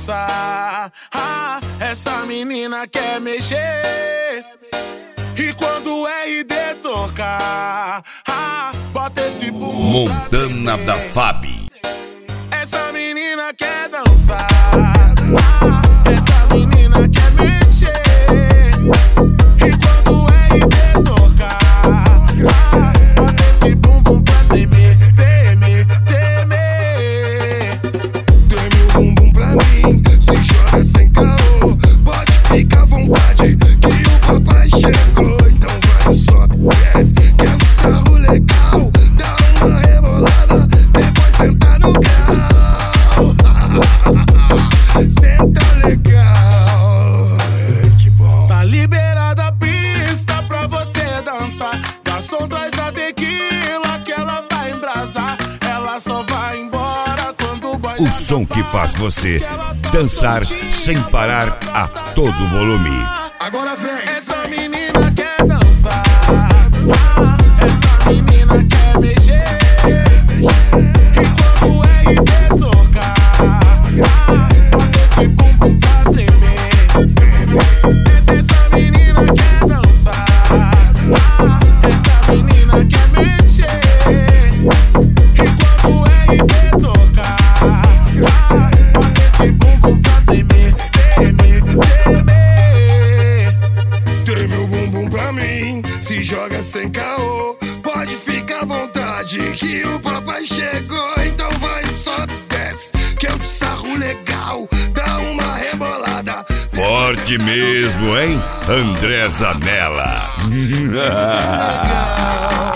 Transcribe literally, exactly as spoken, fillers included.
dançar. Ah, essa menina quer mexer. E quando o R D tocar, ah, bota esse bumbum. Montana da Fabi. Essa menina quer dançar. Ah, essa menina quer mexer. E quando o R D tocar, ah, bota esse bumbum pra tremer, tremer, tremer. Treme o bumbum pra mim, se joga sem caô. Pode ficar à vontade, que o papai chegou. Então vai, sobe, desce, que é um sarro legal. Dá uma rebolada, depois senta no grau. Senta legal, que bom. Tá liberada a pista pra você dançar. Garçom, traz a tequila que ela vai embrasar. Ela só vai embora quando o boy O som que faz você dançar sem parar a todo volume. Agora vem. Essa menina quer dançar. Ah, essa menina quer mexer. E quando o R D tocar, ah, bota esse bumbum pra tremer, tremer. Essa, essa menina quer dançar. Ah, essa menina quer mexer. E quando o R D tocar, ah, bota esse bumbum pra tremer, tremer, tremer. Treme o bumbum pra mim, se joga sem caô. Pode ficar à vontade, que o papai chegou. Então vai, só desce, que eu te sarro legal. Dá uma rebolada. Forte mesmo, hein? André Zanella. Legal.